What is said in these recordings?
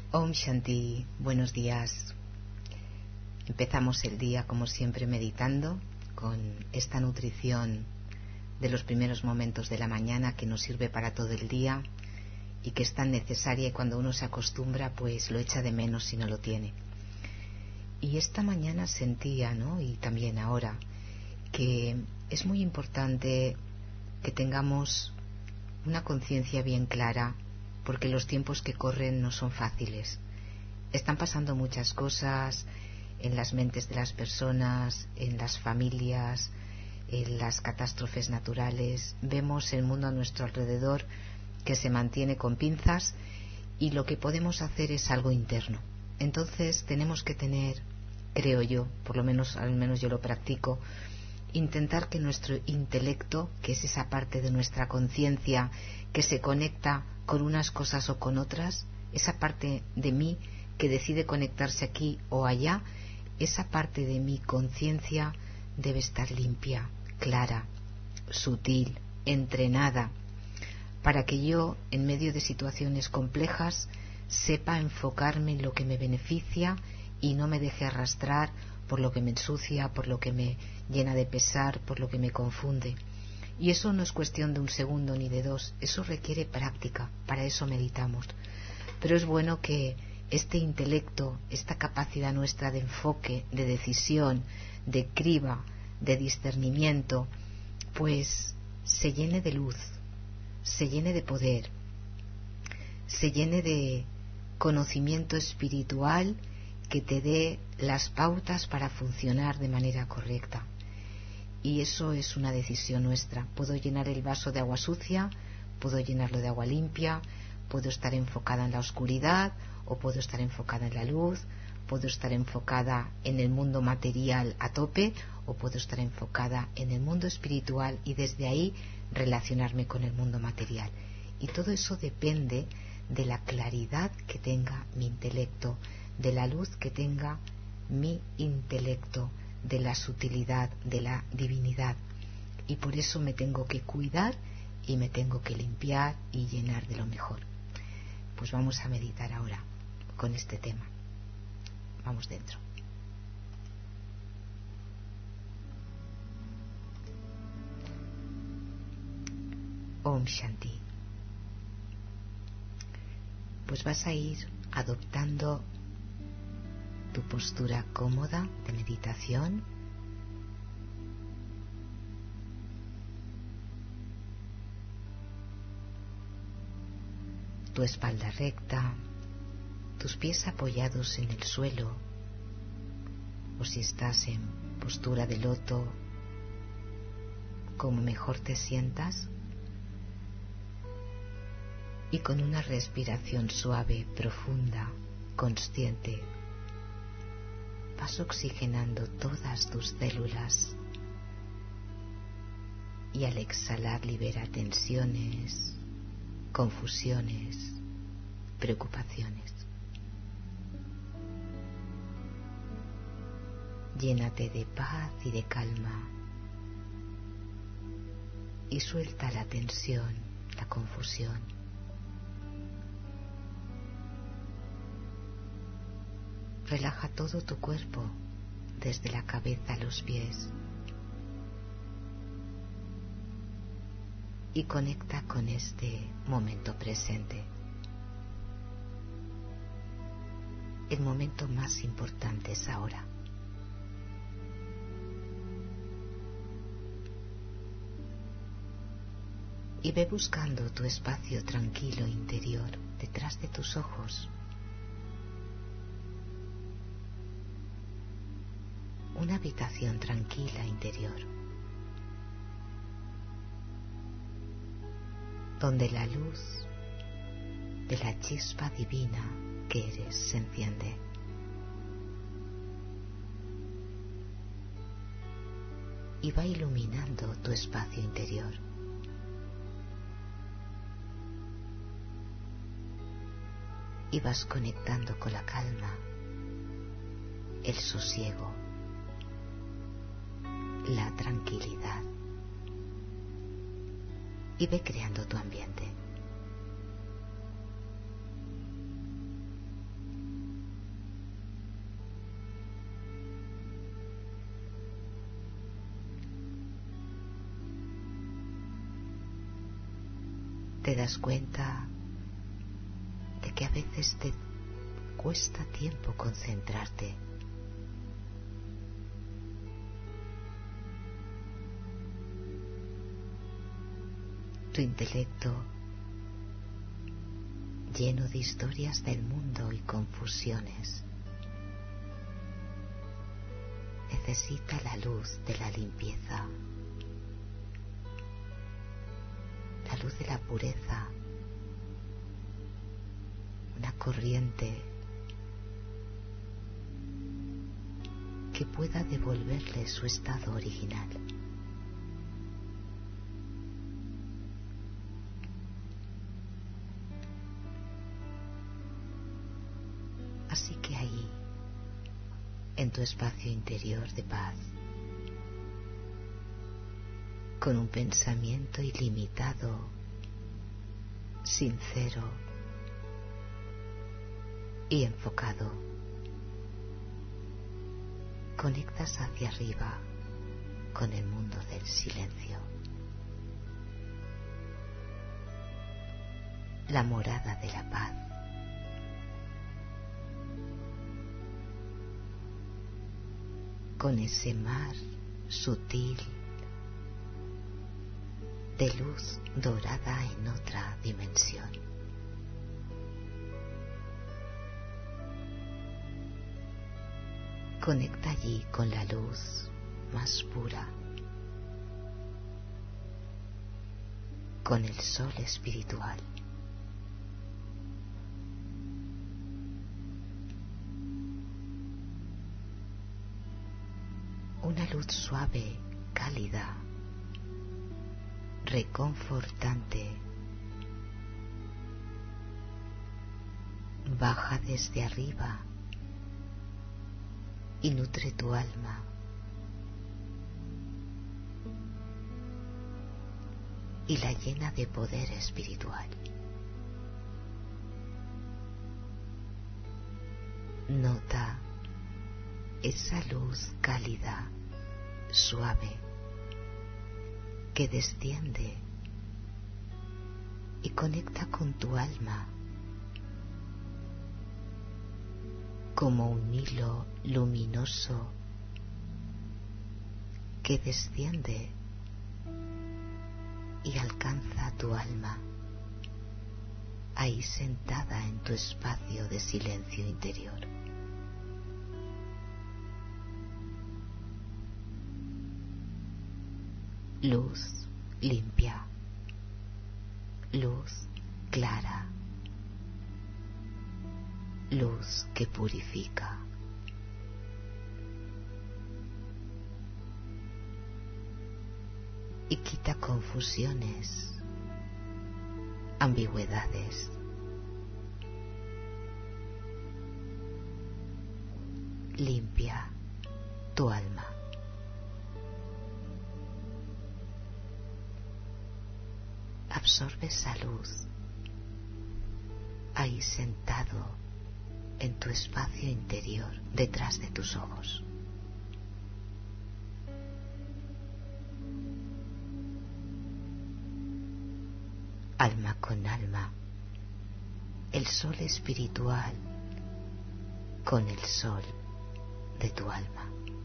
Om Shanti, buenos días. Empezamos el día como siempre meditando con esta nutrición de los primeros momentos de la mañana que nos sirve para todo el día y que es tan necesaria, y cuando uno se acostumbra pues lo echa de menos si no lo tiene. Y esta mañana sentía, y también ahora, que es muy importante que tengamos una conciencia bien clara, porque los tiempos que corren no son fáciles. Están pasando muchas cosas en las mentes de las personas, en las familias, en las catástrofes naturales. Vemos el mundo a nuestro alrededor que se mantiene con pinzas, y lo que podemos hacer es algo interno. Entonces tenemos que tener, creo yo, al menos yo lo practico, intentar que nuestro intelecto, que es esa parte de nuestra conciencia que se conecta con unas cosas o con otras, esa parte de mí que decide conectarse aquí o allá, esa parte de mi conciencia debe estar limpia, clara, sutil, entrenada, para que yo, en medio de situaciones complejas, sepa enfocarme en lo que me beneficia y no me deje arrastrar por lo que me ensucia, por lo que me llena de pesar, por lo que me confunde. Y eso no es cuestión de un segundo ni de dos, eso requiere práctica, para eso meditamos. Pero es bueno que este intelecto, esta capacidad nuestra de enfoque, de decisión, de criba, de discernimiento, pues se llene de luz, se llene de poder, se llene de conocimiento espiritual que te dé las pautas para funcionar de manera correcta. Y eso es una decisión nuestra. Puedo llenar el vaso de agua sucia, puedo llenarlo de agua limpia, puedo estar enfocada en la oscuridad o puedo estar enfocada en la luz, puedo estar enfocada en el mundo material a tope o puedo estar enfocada en el mundo espiritual y desde ahí relacionarme con el mundo material. Y todo eso depende de la claridad que tenga mi intelecto, de la luz que tenga mi intelecto, de la sutilidad, de la divinidad. Y por eso me tengo que cuidar y me tengo que limpiar y llenar de lo mejor. Pues vamos a meditar ahora con este tema. Vamos dentro. Om Shanti. Pues vas a ir adoptando tu postura cómoda de meditación. Tu espalda recta, tus pies apoyados en el suelo, o si estás en postura de loto, como mejor te sientas, y con una respiración suave, profunda, consciente, vas oxigenando todas tus células y al exhalar libera tensiones, confusiones, preocupaciones. Llénate de paz y de calma y suelta la tensión, la confusión. Relaja todo tu cuerpo, desde la cabeza a los pies, y conecta con este momento presente. El momento más importante es ahora. Y ve buscando tu espacio tranquilo interior detrás de tus ojos. Una habitación tranquila interior, donde la luz de la chispa divina que eres se enciende. Y va iluminando tu espacio interior. Y vas conectando con la calma, el sosiego, la tranquilidad, y ve creando tu ambiente. Te das cuenta de que a veces te cuesta tiempo concentrarte. Tu intelecto, lleno de historias del mundo y confusiones, necesita la luz de la limpieza, la luz de la pureza, una corriente que pueda devolverle su estado original. Así que ahí, en tu espacio interior de paz, con un pensamiento ilimitado, sincero y enfocado, conectas hacia arriba con el mundo del silencio, la morada de la paz. Con ese mar sutil de luz dorada en otra dimensión. Conecta allí con la luz más pura, con el sol espiritual. Una luz suave, cálida, reconfortante, baja desde arriba y nutre tu alma. Y la llena de poder espiritual. Nota esa luz cálida, suave, que desciende y conecta con tu alma como un hilo luminoso que desciende y alcanza tu alma, ahí sentada en tu espacio de silencio interior. Luz limpia, luz clara, luz que purifica. Y quita confusiones, ambigüedades. Limpia tu alma. Absorbe esa luz, ahí sentado en tu espacio interior, detrás de tus ojos. Alma con alma, el sol espiritual con el sol de tu alma.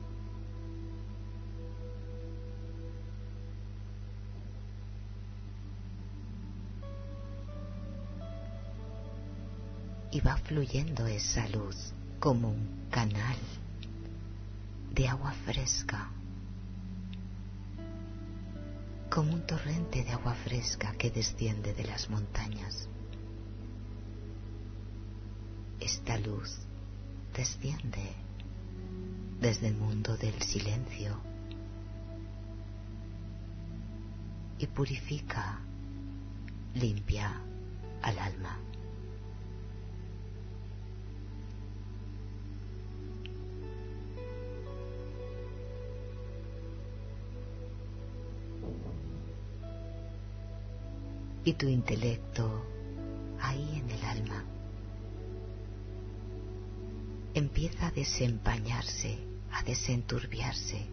Y va fluyendo esa luz como un canal de agua fresca, como un torrente de agua fresca que desciende de las montañas. Esta luz desciende desde el mundo del silencio y purifica, limpia al alma. Y tu intelecto, ahí en el alma, empieza a desempañarse, a desenturbiarse,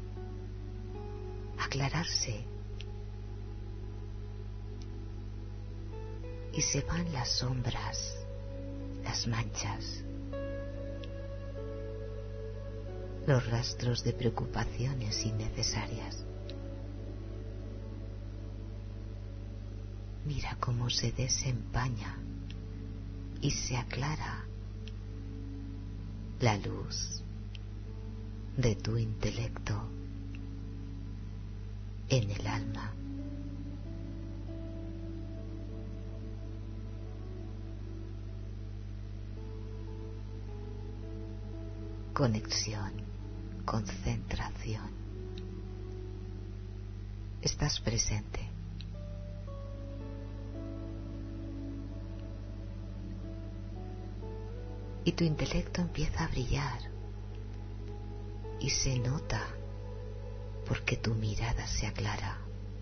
a aclararse. y se van las sombras, las manchas, los rastros de preocupaciones innecesarias. Mira cómo se desempaña y se aclara la luz de tu intelecto en el alma. Conexión, concentración. Estás presente. Y tu intelecto empieza a brillar y se nota porque tu mirada se aclara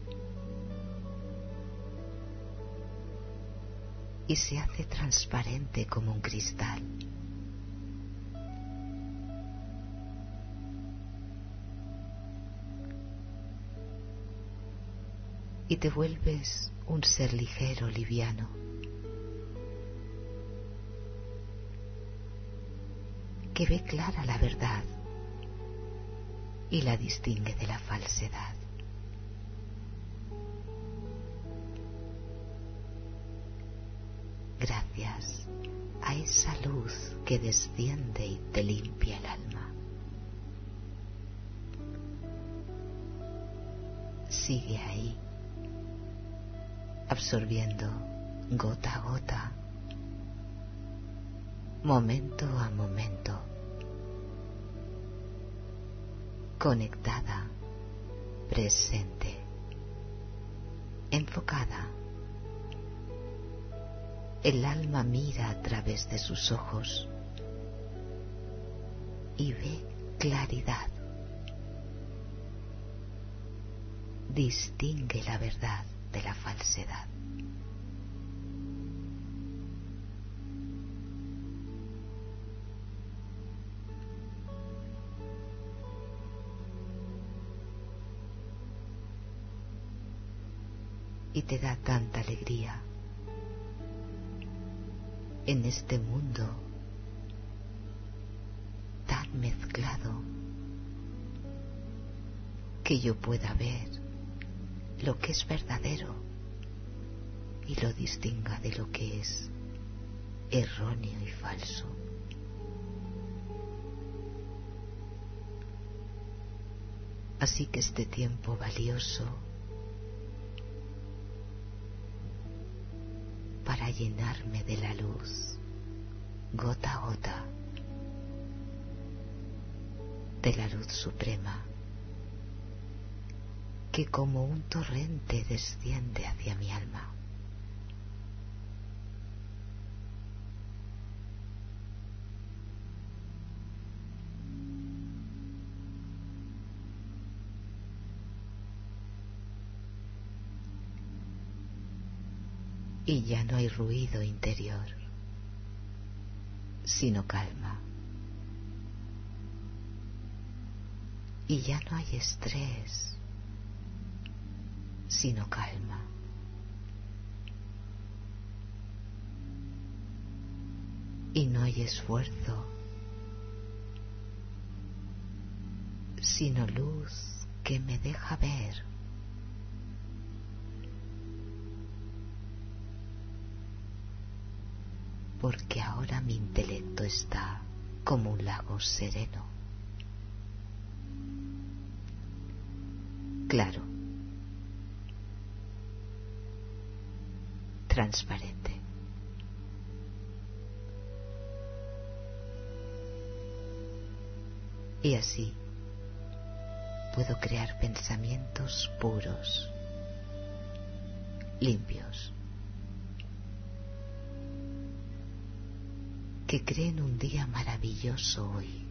y se hace transparente como un cristal. Y te vuelves un ser ligero, liviano. Que ve clara la verdad y la distingue de la falsedad. Gracias a esa luz que desciende y te limpia el alma. Sigue ahí, absorbiendo gota a gota, momento a momento, conectada, presente, enfocada. El alma mira a través de sus ojos y ve claridad. Distingue la verdad de la falsedad. Y te da tanta alegría en este mundo tan mezclado que yo pueda ver lo que es verdadero y lo distinga de lo que es erróneo y falso. Así que este tiempo valioso para llenarme de la luz, gota a gota, de la luz suprema, que como un torrente desciende hacia mi alma. Y ya no hay ruido interior, sino calma. Y ya no hay estrés, sino calma. Y no hay esfuerzo, sino luz que me deja ver. Porque ahora mi intelecto está como un lago sereno. Claro. Transparente. Y así puedo crear pensamientos puros, limpios, que creen un día maravilloso hoy.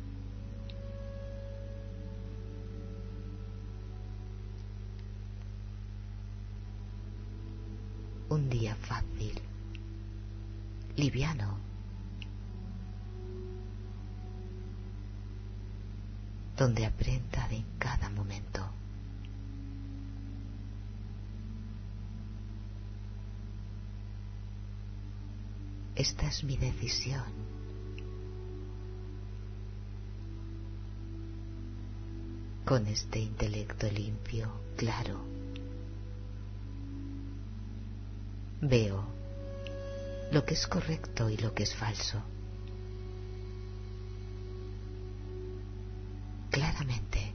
Un día fácil, liviano, donde aprenda en cada momento. esta es mi decisión. Con este intelecto limpio, claro, veo lo que es correcto y lo que es falso. Claramente,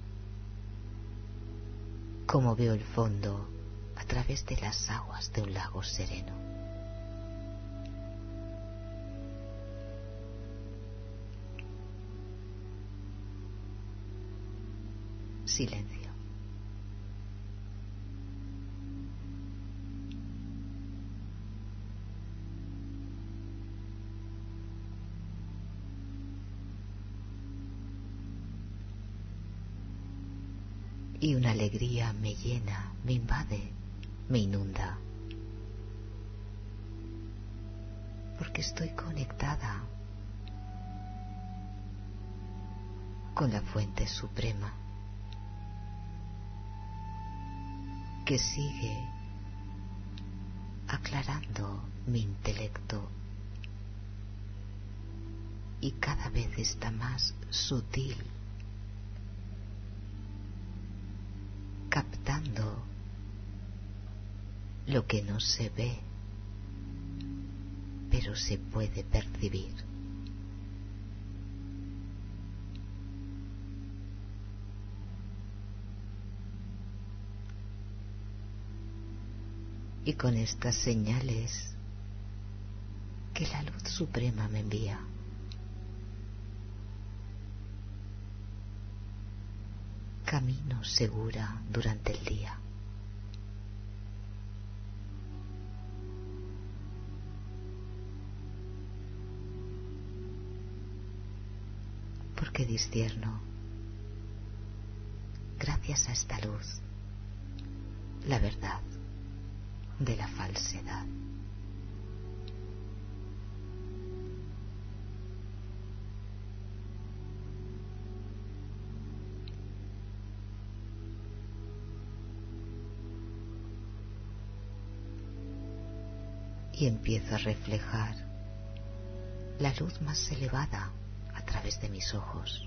como veo el fondo a través de las aguas de un lago sereno. Silencio. Y una alegría me llena, me invade, me inunda. Porque estoy conectada con la fuente suprema que sigue aclarando mi intelecto y cada vez está más sutil, captando lo que no se ve, pero se puede percibir. Y con estas señales que la luz suprema me envía, camino segura durante el día. Porque discierno, gracias a esta luz, la verdad de la falsedad. Y empiezo a reflejar la luz más elevada a través de mis ojos.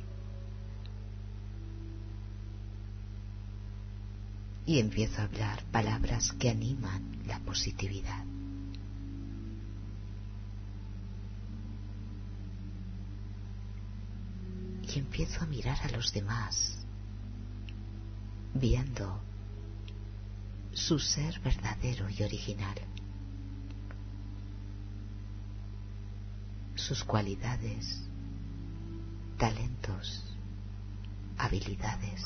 Y empiezo a hablar palabras que animan la positividad. Y empiezo a mirar a los demás, viendo su ser verdadero y original, sus cualidades, talentos, habilidades.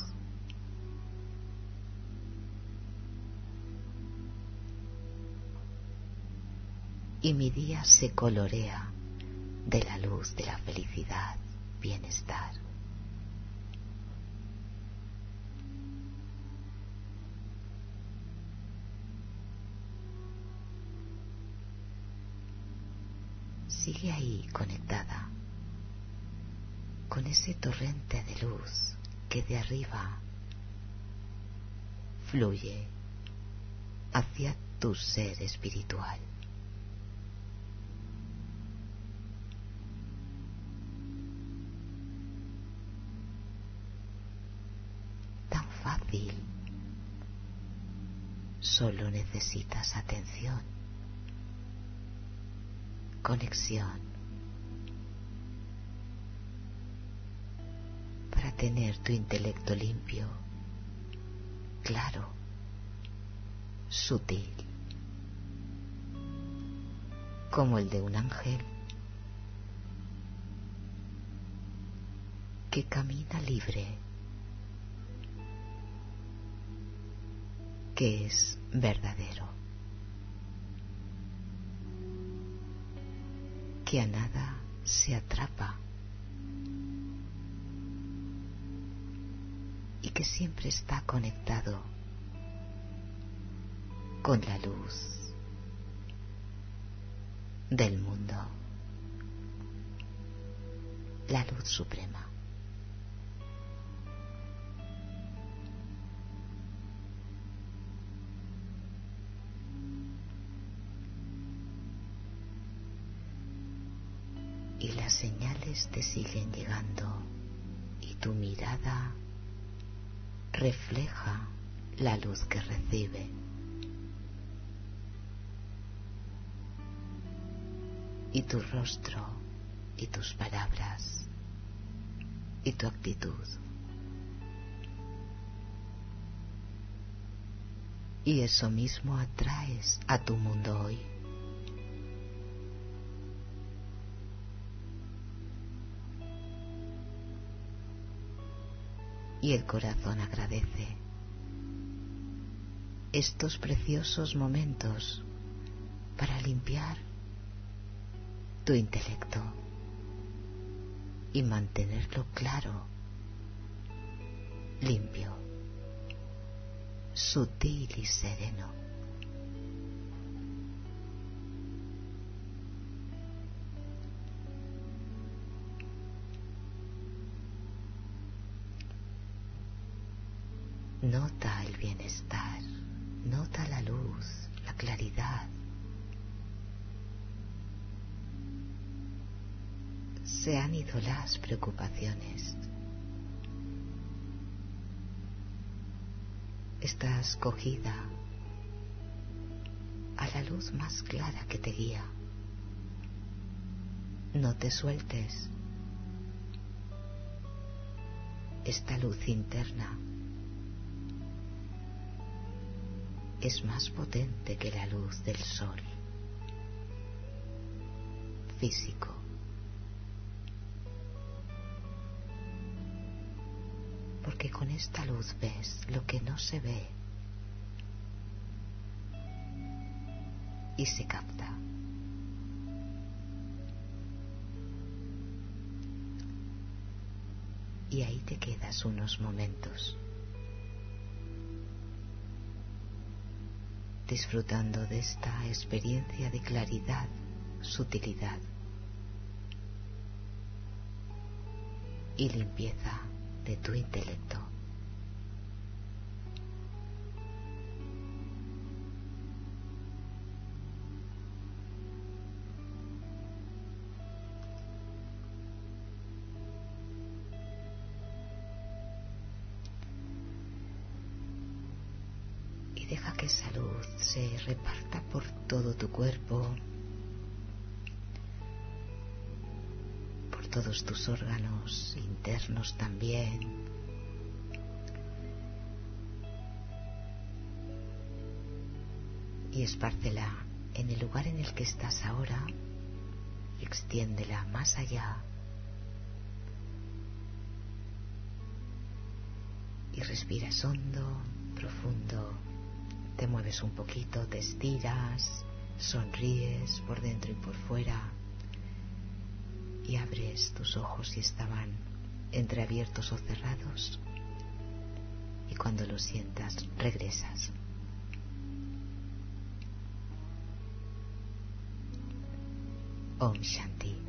Y mi día se colorea de la luz de la felicidad, bienestar. Sigue ahí conectada con ese torrente de luz que de arriba fluye hacia tu ser espiritual. Fácil. Solo necesitas atención, conexión, para tener tu intelecto limpio, claro, sutil, como el de un ángel que camina libre, que es verdadero, que a nada se atrapa y que siempre está conectado con la luz del mundo, la luz suprema. y las señales te siguen llegando y tu mirada refleja la luz que recibe. Y tu rostro y tus palabras y tu actitud. Y eso mismo atraes a tu mundo hoy. Y el corazón agradece estos preciosos momentos para limpiar tu intelecto y mantenerlo claro, limpio, sutil y sereno. Nota el bienestar, nota la luz, la claridad. Se han ido las preocupaciones. Estás cogida a la luz más clara que te guía. No te sueltes. Esta luz interna es más potente que la luz del sol físico. Porque con esta luz ves lo que no se ve y se capta. Y ahí te quedas unos momentos, disfrutando de esta experiencia de claridad, sutilidad y limpieza de tu intelecto. Y deja que esa luz se reparta por todo tu cuerpo, por todos tus órganos internos también. Y espárcela en el lugar en el que estás ahora y extiéndela más allá. Y respiras hondo, profundo, te mueves un poquito, te estiras, sonríes por dentro y por fuera y abres tus ojos si estaban entreabiertos o cerrados, y cuando lo sientas regresas. Om Shanti.